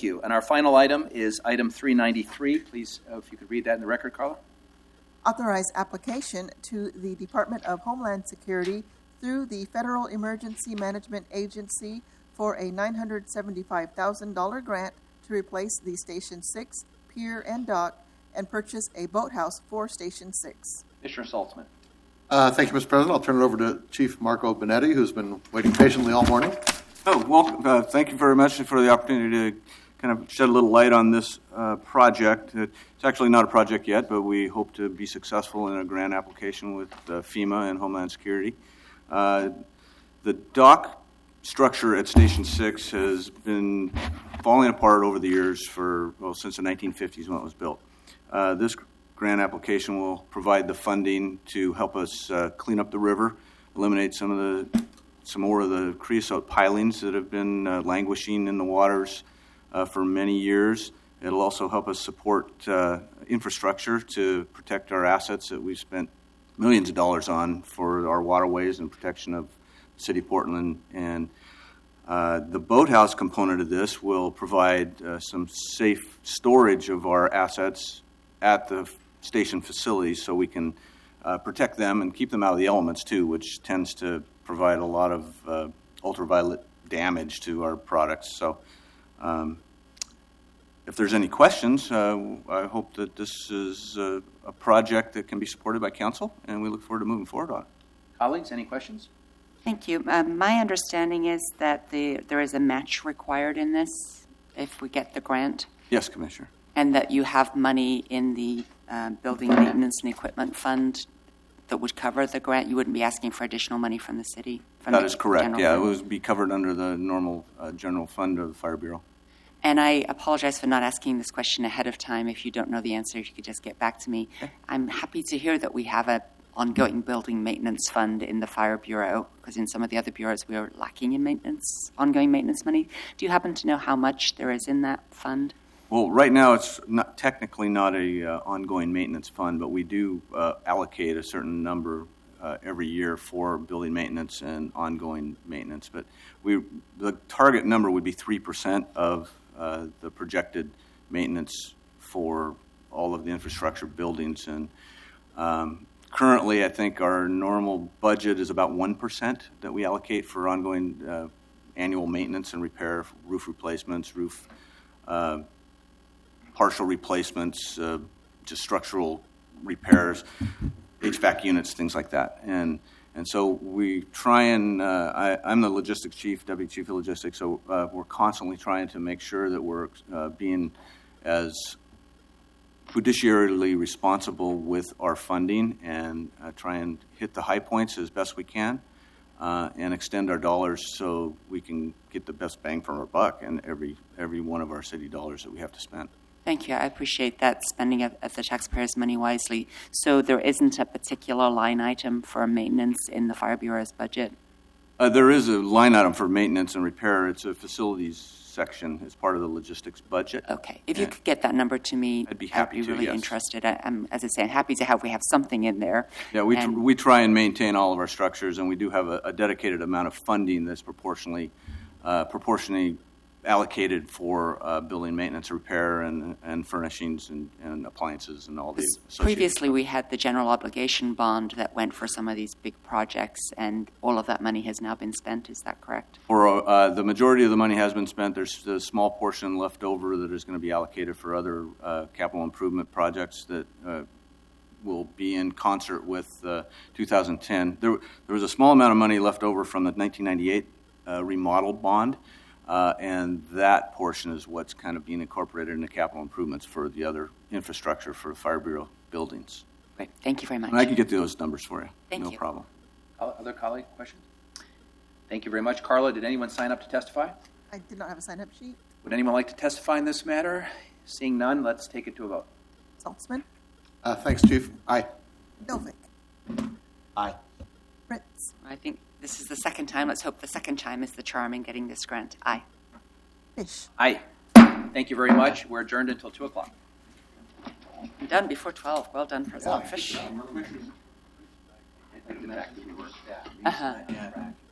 Thank you. And our final item is item 393. Please, if you could read that in the record, Carla. Authorize application to the Department of Homeland Security through the Federal Emergency Management Agency for a $975,000 grant to replace the Station 6 pier and dock and purchase a boathouse for Station 6. Commissioner Saltzman. Thank you, Mr. President. I'll turn it over to Chief Marco Benetti, who's been waiting patiently all morning. Thank you very much for the opportunity to kind of shed a little light on this project. It's actually not a project yet, but we hope to be successful in a grant application with FEMA and Homeland Security. The dock structure at Station 6 has been falling apart over the years since the 1950s when it was built. This grant application will provide the funding to help us clean up the river, eliminate some more of the creosote pilings that have been languishing in the waters for many years. It'll also help us support infrastructure to protect our assets that we've spent millions of dollars on for our waterways and protection of the city of Portland. And the boathouse component of this will provide some safe storage of our assets at the station facilities so we can protect them and keep them out of the elements too, which tends to provide a lot of ultraviolet damage to our products. So if there's any questions, I hope that this is a project that can be supported by council, and we look forward to moving forward on it. Colleagues, any questions? Thank you. My understanding is that there is a match required in this if we get the grant. Yes, Commissioner. And that you have money in the Building Maintenance and Equipment Fund that would cover the grant. You wouldn't be asking for additional money from the city? That is correct. Yeah, it would be covered under the normal general fund of the Fire Bureau. And I apologize for not asking this question ahead of time. If you don't know the answer, if you could just get back to me. Okay. I'm happy to hear that we have an ongoing building maintenance fund in the Fire Bureau, because in some of the other bureaus we are lacking in ongoing maintenance money. Do you happen to know how much there is in that fund? Well, right now it's technically not a ongoing maintenance fund, but we do allocate a certain number every year for building maintenance and ongoing maintenance. But the target number would be 3% of the projected maintenance for all of the infrastructure buildings. And currently, I think our normal budget is about 1% that we allocate for ongoing annual maintenance and repair, roof replacements, roof partial replacements, just structural repairs, HVAC units, things like that. And so we try and, I'm the logistics chief, deputy chief of logistics, so we're constantly trying to make sure that we're being as fiduciarily responsible with our funding and try and hit the high points as best we can and extend our dollars so we can get the best bang for our buck in every one of our city dollars that we have to spend. Thank you. I appreciate that, spending of the taxpayers' money wisely. So there isn't a particular line item for maintenance in the Fire Bureau's budget? There is a line item for maintenance and repair. It's a facilities section as part of the logistics budget. Okay. If you could get that number to me, I'd be happy I'd be really interested. As I say, I'm happy to have something in there. Yeah, we try and maintain all of our structures, and we do have a dedicated amount of funding that's proportionally allocated for building maintenance, repair, and furnishings and appliances and all these. Previously, we had the general obligation bond that went for some of these big projects, and all of that money has now been spent. Is that correct? For the majority of the money has been spent. There's a small portion left over that is going to be allocated for other capital improvement projects that will be in concert with 2010. There was a small amount of money left over from the 1998 remodel bond. And that portion is what's kind of being incorporated in the capital improvements for the other infrastructure for Fire Bureau buildings. Great. Thank you very much. And I can get those numbers for you. Thank you. No problem. Other colleague questions? Thank you very much. Carla, did anyone sign up to testify? I did not have a sign-up sheet. Would anyone like to testify in this matter? Seeing none, let's take it to a vote. Saltzman? Thanks, Chief. Aye. Novick? Aye. Fritz? I think this is the second time. Let's hope the second time is the charm in getting this grant. Aye. Fish? Aye. Thank you very much. We're adjourned until 2 o'clock. I'm done before 12. Well done, President Fish.